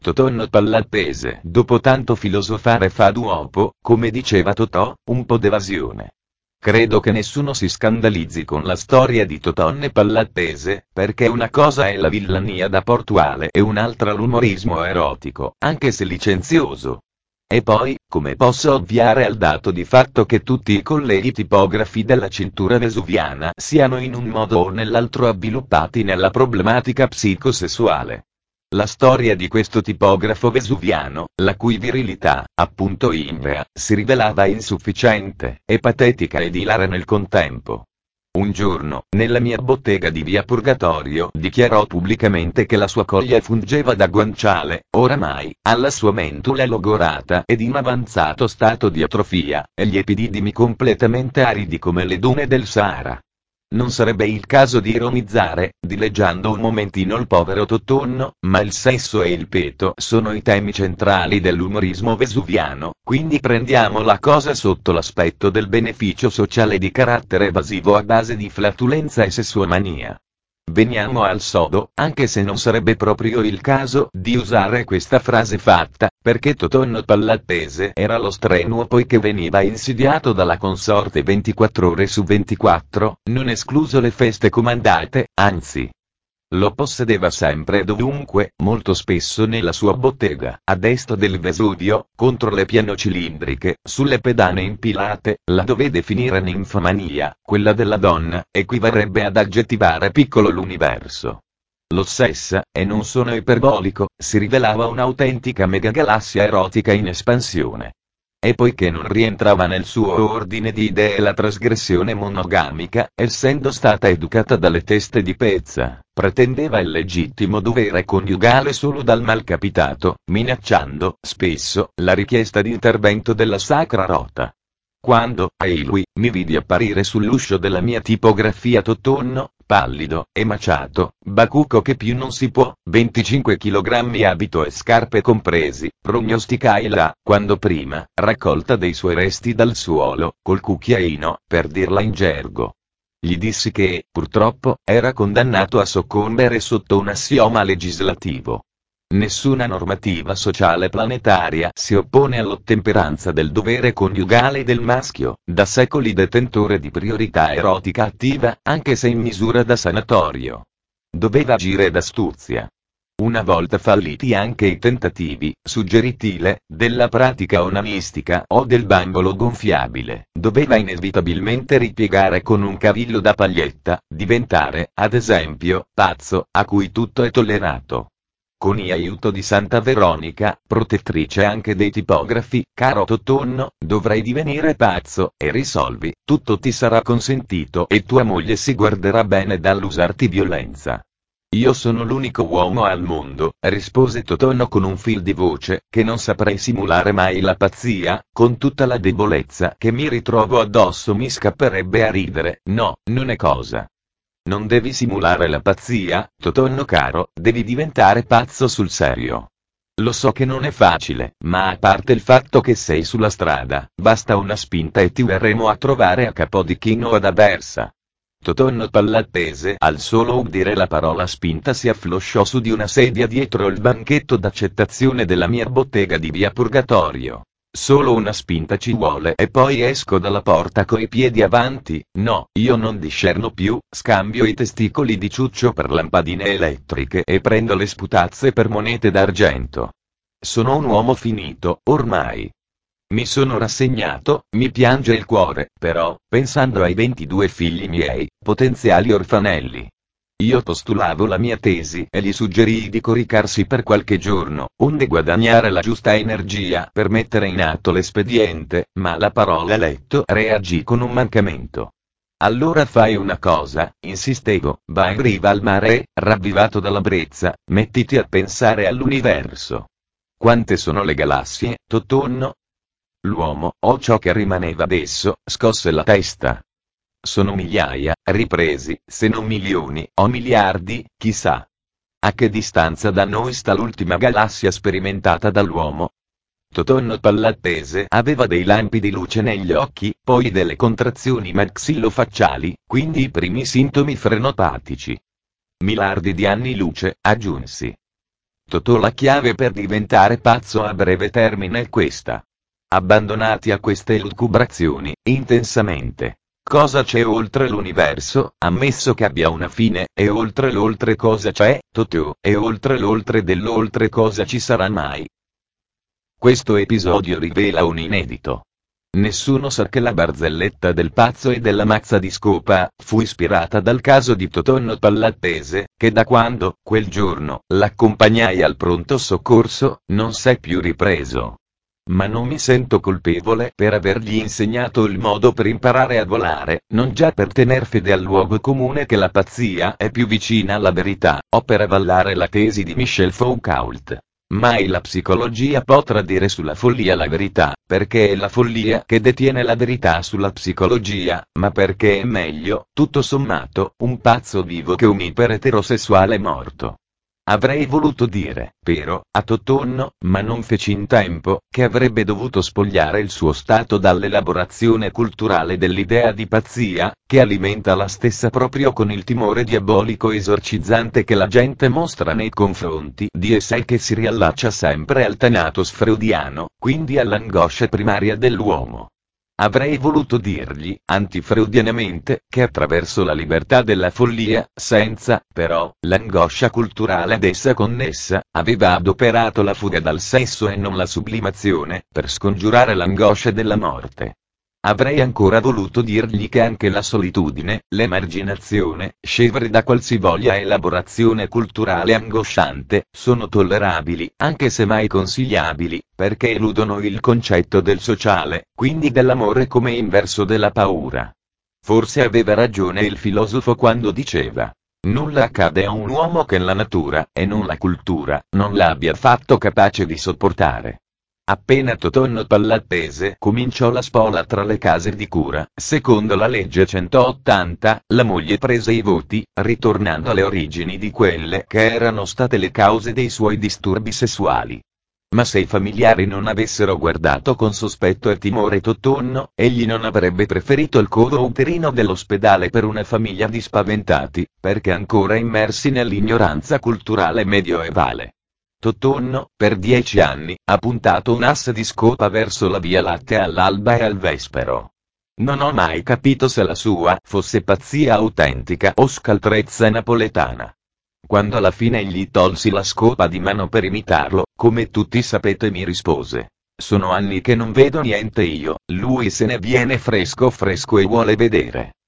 Totonno Pallattese. Dopo tanto filosofare fa d'uopo, come diceva Totò, un po' d'evasione. Credo che nessuno si scandalizzi con la storia di Totonne Pallattese, perché una cosa è la villania da portuale e un'altra l'umorismo erotico, anche se licenzioso. E poi, come posso ovviare al dato di fatto che tutti i colleghi tipografi della cintura vesuviana siano in un modo o nell'altro avviluppati nella problematica psicosessuale. La storia di questo tipografo vesuviano, la cui virilità, appunto invea, si rivelava insufficiente, e patetica ed ilare nel contempo. Un giorno, nella mia bottega di via Purgatorio, dichiarò pubblicamente che la sua coglia fungeva da guanciale, oramai, alla sua mentula logorata ed in avanzato stato di atrofia, e gli epididimi completamente aridi come le dune del Sahara. Non sarebbe il caso di ironizzare, dileggiando un momentino il povero Totonno, ma il sesso e il peto sono i temi centrali dell'umorismo vesuviano, quindi prendiamo la cosa sotto l'aspetto del beneficio sociale di carattere evasivo a base di flatulenza e sessuomania. Veniamo al sodo, anche se non sarebbe proprio il caso di usare questa frase fatta, perché Totonno Pallattese era lo strenuo poiché veniva insidiato dalla consorte 24 ore su 24, non escluso le feste comandate, anzi. Lo possedeva sempre e dovunque, molto spesso nella sua bottega, a destra del Vesuvio, contro le pianocilindriche, sulle pedane impilate, laddove definire ninfomania, quella della donna, equivarrebbe ad aggettivare piccolo l'universo. L'ossessa, e non sono iperbolico, si rivelava un'autentica megagalassia erotica in espansione. E poiché non rientrava nel suo ordine di idee la trasgressione monogamica, essendo stata educata dalle teste di pezza, pretendeva il legittimo dovere coniugale solo dal malcapitato, minacciando, spesso, la richiesta di intervento della sacra rota. Quando, lui, mi vidi apparire sull'uscio della mia tipografia Totonno, pallido, emaciato, bacuco che più non si può, 25 kg abito e scarpe compresi, prognosticai la, quando prima, raccolta dei suoi resti dal suolo, col cucchiaino, per dirla in gergo. Gli dissi che, purtroppo, era condannato a soccombere sotto un assioma legislativo. Nessuna normativa sociale planetaria si oppone all'ottemperanza del dovere coniugale del maschio, da secoli detentore di priorità erotica attiva, anche se in misura da sanatorio. Doveva agire d'astuzia. Una volta falliti anche i tentativi, suggeritile, della pratica onanistica o del bambolo gonfiabile, doveva inevitabilmente ripiegare con un cavillo da paglietta, diventare, ad esempio, pazzo, a cui tutto è tollerato. Con aiuto di Santa Veronica, protettrice anche dei tipografi, caro Totonno, dovrai divenire pazzo, e risolvi, tutto ti sarà consentito e tua moglie si guarderà bene dall'usarti violenza. Io sono l'unico uomo al mondo, rispose Totonno con un fil di voce, che non saprei simulare mai la pazzia, con tutta la debolezza che mi ritrovo addosso mi scapperebbe a ridere, no, non è cosa. Non devi simulare la pazzia, Totonno caro, devi diventare pazzo sul serio. Lo so che non è facile, ma a parte il fatto che sei sulla strada, basta una spinta e ti verremo a trovare a Capodichino o ad Aversa. Totonno Pallattese, al solo udire la parola spinta si afflosciò su di una sedia dietro il banchetto d'accettazione della mia bottega di via Purgatorio. Solo una spinta ci vuole e poi esco dalla porta coi piedi avanti, no, io non discerno più, scambio i testicoli di ciuccio per lampadine elettriche e prendo le sputazze per monete d'argento. Sono un uomo finito, ormai. Mi sono rassegnato, mi piange il cuore, però, pensando ai 22 figli miei, potenziali orfanelli. Io postulavo la mia tesi e gli suggerii di coricarsi per qualche giorno, onde guadagnare la giusta energia per mettere in atto l'espediente, ma la parola letto reagì con un mancamento. Allora fai una cosa, insistevo, vai in riva al mare e, ravvivato dalla brezza, mettiti a pensare all'universo. Quante sono le galassie, Totonno? L'uomo, o ciò che rimaneva d'esso, scosse la testa. Sono migliaia, ripresi, se non milioni, o miliardi, chissà. A che distanza da noi sta l'ultima galassia sperimentata dall'uomo? Totonno Pallattese aveva dei lampi di luce negli occhi, poi delle contrazioni maxillofacciali, quindi i primi sintomi frenopatici. Miliardi di anni luce, aggiunsi. Totò, la chiave per diventare pazzo a breve termine è questa. Abbandonati a queste elucubrazioni, intensamente. Cosa c'è oltre l'universo, ammesso che abbia una fine, e oltre l'oltre cosa c'è, Totò, e oltre l'oltre dell'oltre cosa ci sarà mai? Questo episodio rivela un inedito. Nessuno sa che la barzelletta del pazzo e della mazza di scopa fu ispirata dal caso di Totonno Pallattese, che da quando, quel giorno, l'accompagnai al pronto soccorso, non s'è più ripreso. Ma non mi sento colpevole per avergli insegnato il modo per imparare a volare, non già per tener fede al luogo comune che la pazzia è più vicina alla verità, o per avallare la tesi di Michel Foucault. Mai la psicologia potrà dire sulla follia la verità, perché è la follia che detiene la verità sulla psicologia, ma perché è meglio, tutto sommato, un pazzo vivo che un ipereterosessuale morto. Avrei voluto dire, però, a Totonno, ma non feci in tempo, che avrebbe dovuto spogliare il suo stato dall'elaborazione culturale dell'idea di pazzia, che alimenta la stessa proprio con il timore diabolico esorcizzante che la gente mostra nei confronti di essa e che si riallaccia sempre al thanatos freudiano, quindi all'angoscia primaria dell'uomo. Avrei voluto dirgli, antifreudianamente, che attraverso la libertà della follia, senza, però, l'angoscia culturale ad essa connessa, aveva adoperato la fuga dal sesso e non la sublimazione, per scongiurare l'angoscia della morte. Avrei ancora voluto dirgli che anche la solitudine, l'emarginazione, scevre da qualsivoglia elaborazione culturale angosciante, sono tollerabili, anche se mai consigliabili, perché eludono il concetto del sociale, quindi dell'amore come inverso della paura. Forse aveva ragione il filosofo quando diceva: nulla accade a un uomo che la natura, e non la cultura, non l'abbia fatto capace di sopportare. Appena Totonno Pallattese cominciò la spola tra le case di cura, secondo la legge 180, la moglie prese i voti, ritornando alle origini di quelle che erano state le cause dei suoi disturbi sessuali. Ma se i familiari non avessero guardato con sospetto e timore Totonno, egli non avrebbe preferito il covo uterino dell'ospedale per una famiglia di spaventati, perché ancora immersi nell'ignoranza culturale medioevale. Totonno, per 10 anni, ha puntato un asse di scopa verso la Via Lattea all'alba e al vespero. Non ho mai capito se la sua fosse pazzia autentica o scaltrezza napoletana. Quando alla fine gli tolsi la scopa di mano per imitarlo, come tutti sapete mi rispose: sono anni che non vedo niente io, lui se ne viene fresco fresco e vuole vedere.